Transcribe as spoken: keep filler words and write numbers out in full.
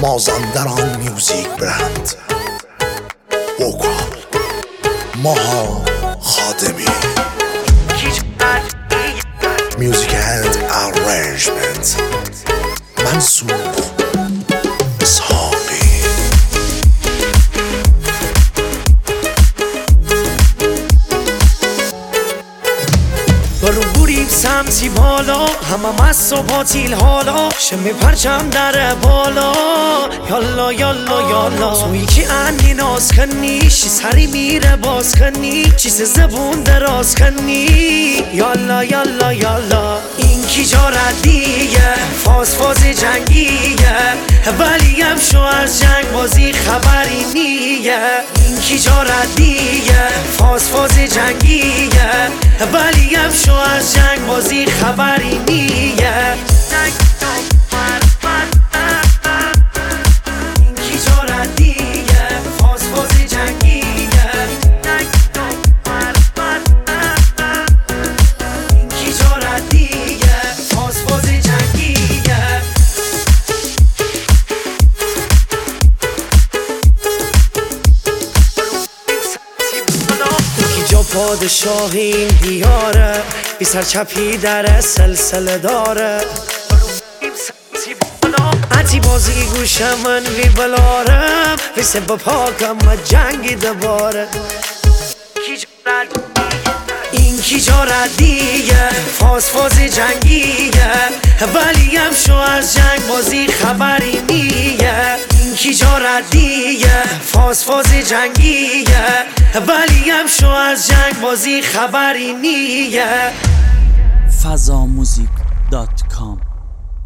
مازندران میوزیک برند وکال ماها خادمی میوزیک اند ارنجمنت منصور اسحاقی. برو بریم سمتی بالا، همه مست و باطیل حالا، شمی پرچم در بالا، یالا یالا یالا. تویی که انی ناز کنی، شی سری میره باز کنی، چیز زبون دراز کنی، یالا یالا یالا. این کی جا ردیه، فاز فاز جنگیه، ولی هم شو از جنگ بازی خبری نیه. این کی جا ردیه، فاز فاز جنگیه، ولی هم شو از جنگ بازی خبری نیه. این کی جا ردیه، فاز فاز جنگیه، این کی جا ردیه، فاز فاز جنگیه. جا پادشاه این دیاره، بی سر چپی در سلسله داره، عطی بازی گوش من وی بلارم، ویسه با پاکم و جنگی دباره. این کی جا ردیه، فاز فاز جنگیه، ولی هم شو از جنگ بازی خبری نیه. این کی جا ردیه، فاز فاز جنگیه، ولی هم شو از جنگ بازی خبری نیه. فضاموزیک دات کام